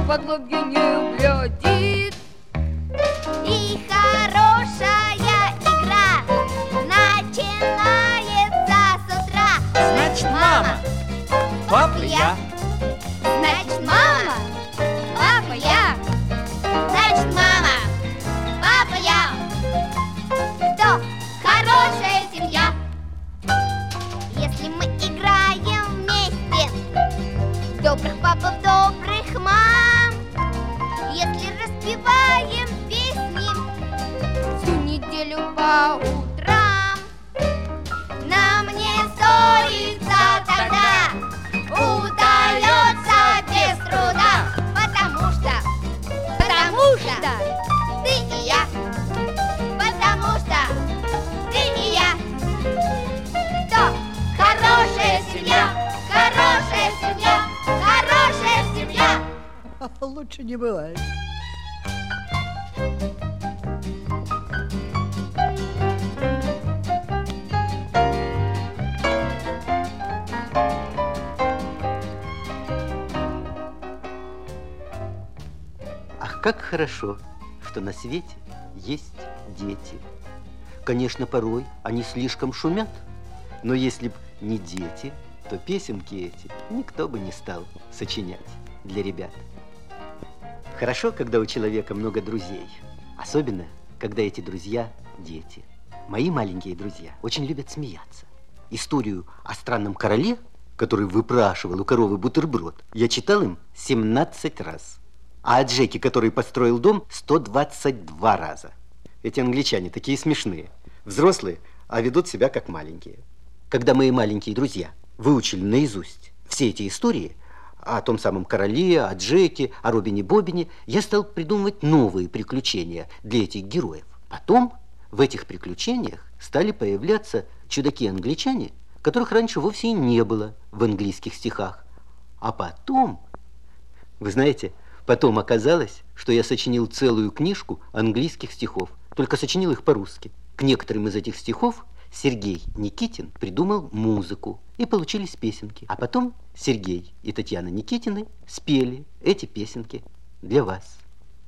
подлоги не глядит. И хорошая игра начинается с утра. Значит, мама, папа, я. Значит, мама, папа, я. Значит, мама, папа, я. Кто? Хорошая семья. Если мы играем вместе, добрых папов, добрых мам. Если распеваем песни всю неделю по утрам, нам не ссориться тогда удается без труда. Потому что ты и я. Потому что ты и я. Кто? Хорошая семья. Хорошая семья. Хорошая семья. Лучше не бывает. Ах, как хорошо, что на свете есть дети. Конечно, порой они слишком шумят, но если б не дети, то песенки эти никто бы не стал сочинять для ребят. Хорошо, когда у человека много друзей, особенно, когда эти друзья – дети. Мои маленькие друзья очень любят смеяться. Историю о странном короле, который выпрашивал у коровы бутерброд, я читал им 17 раз. А о Джеке, который построил дом, 122 раза. Эти англичане такие смешные. Взрослые, а ведут себя как маленькие. Когда мои маленькие друзья выучили наизусть все эти истории о том самом короле, о Джеке, о Робине Бобине, я стал придумывать новые приключения для этих героев. Потом в этих приключениях стали появляться чудаки-англичане, которых раньше вовсе и не было в английских стихах. А потом, вы знаете, потом оказалось, что я сочинил целую книжку английских стихов, только сочинил их по-русски. К некоторым из этих стихов Сергей Никитин придумал музыку, и получились песенки. А потом Сергей и Татьяна Никитины спели эти песенки для вас.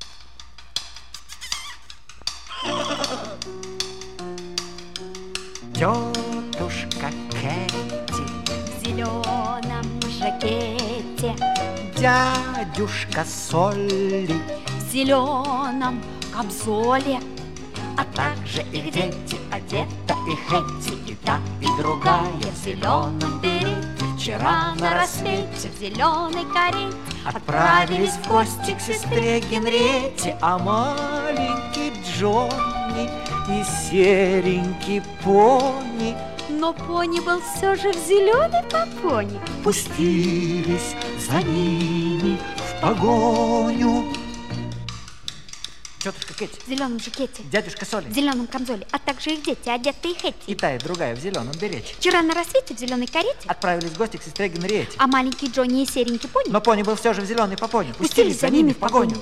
Тетушка Кэти В зеленом жакете, дядюшка Солли в зеленом камзоле, а также их дети, Одета и Хэти, и та, и другая в зеленом берете. Вчера на рассвете в зеленой карете отправились в гости к сестре Генриетте, а маленький Джонни и серенький пони но пони был все же в зеленой попоне. пустились за ними в погоню. Тетушка Кэти, В зеленом жакете, дядюшка Соли, в зеленом камзоле, а также их дети, Одета и Хэти. и та, и другая в зеленом берете Вчера на рассвете в зеленой карете отправились в гости к сестре Генриетте, а маленький Джонни и серенький пони но пони был все же в зеленой попоне. пустились за ними в погоню.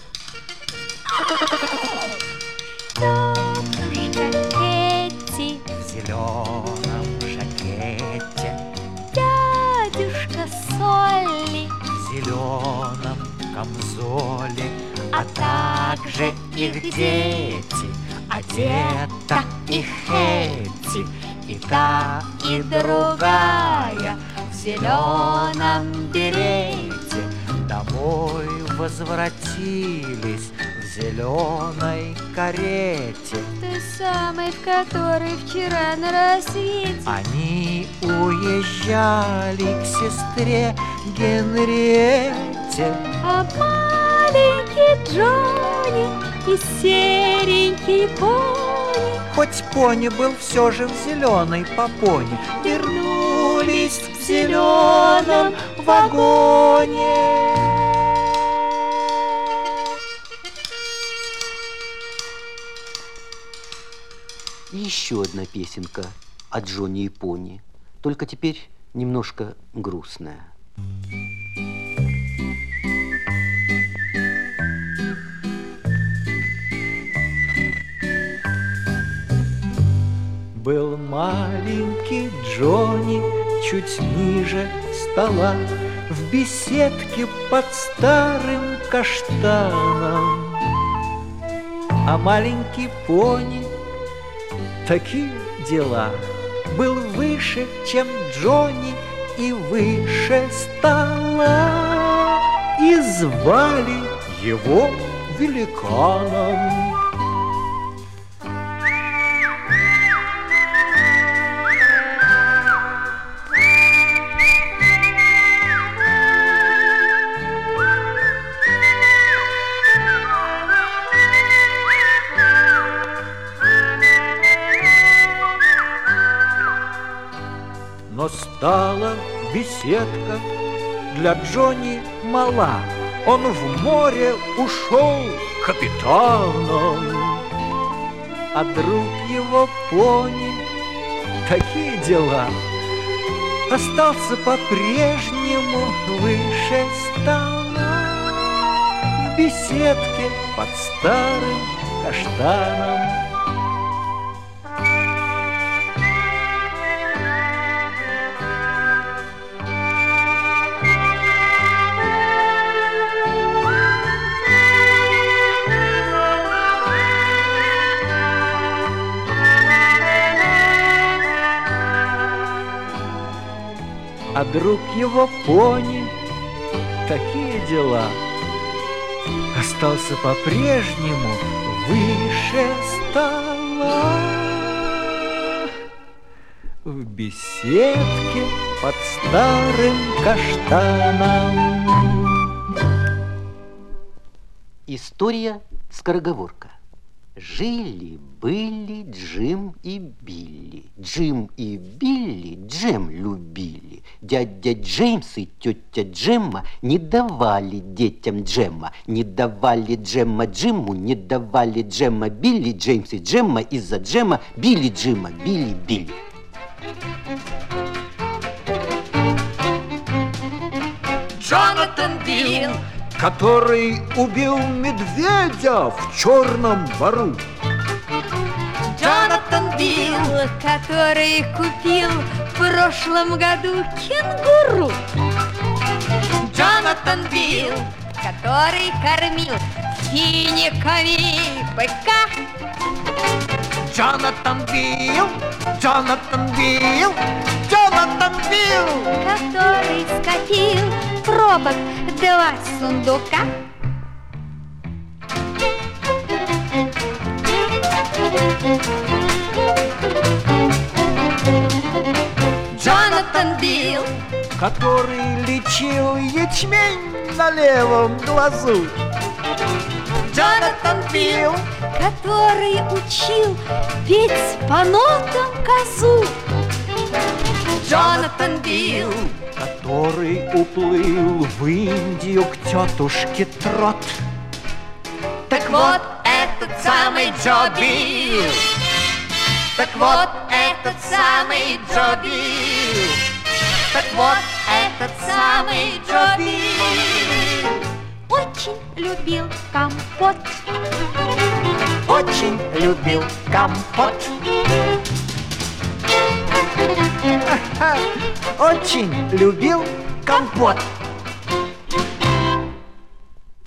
Кэти, В зеленом жакете, дядюшка Солли, в зеленом камзоле, а также их дети, Одета и Хэти, и та, и другая в зеленом берете домой возвратились в зеленой карете. той самой, в которой вчера на рассвете Они уезжали к сестре Генриетте, а маленький Джонни и серенький пони хоть пони был все же в зеленой попоне, вернулись в зеленом вагоне. И еще одна песенка о Джонни и пони, только теперь немножко грустная. Был маленький Джонни чуть ниже стола, в беседке под старым каштаном. А маленький пони, такие дела, был выше, чем Джонни, и выше стола, и звали его великаном. Но стала беседка для Джонни мала. Он в море ушел капитаном. А друг его пони, такие дела, остался по-прежнему выше стола, в беседке под старым каштаном. А друг его пони, такие дела, остался по-прежнему выше стола, в беседке под старым каштаном. История-скороговорка. Жили-были Джим и Билли. Джим и Билли джем любили. Дядя Джеймс и тетя Джемма не давали детям джема. Не давали джема Джиму, не давали джема Билли. Джеймс и Джемма из-за джема били Джима, били Билли. Джонатан Билл, который убил медведя в Черном Бару. Джонатан Билл, который купил в прошлом году кенгуру. Джонатан Билл, Который кормил финиками быка. Джонатан Билл, Джонатан Билл, Джонатан Билл, Который скопил пробок 2 сундука. Джонатан Билл, который лечил ячмень на левом глазу. Джонатан Билл, Который учил петь по нотам козу. Джонатан Билл, Который уплыл в Индию к тетушке Трот. так вот этот самый Джо Билл, так вот этот самый Джо Билл, так вот этот самый Джо Билл. Очень любил компот. Очень любил компот. Очень любил компот.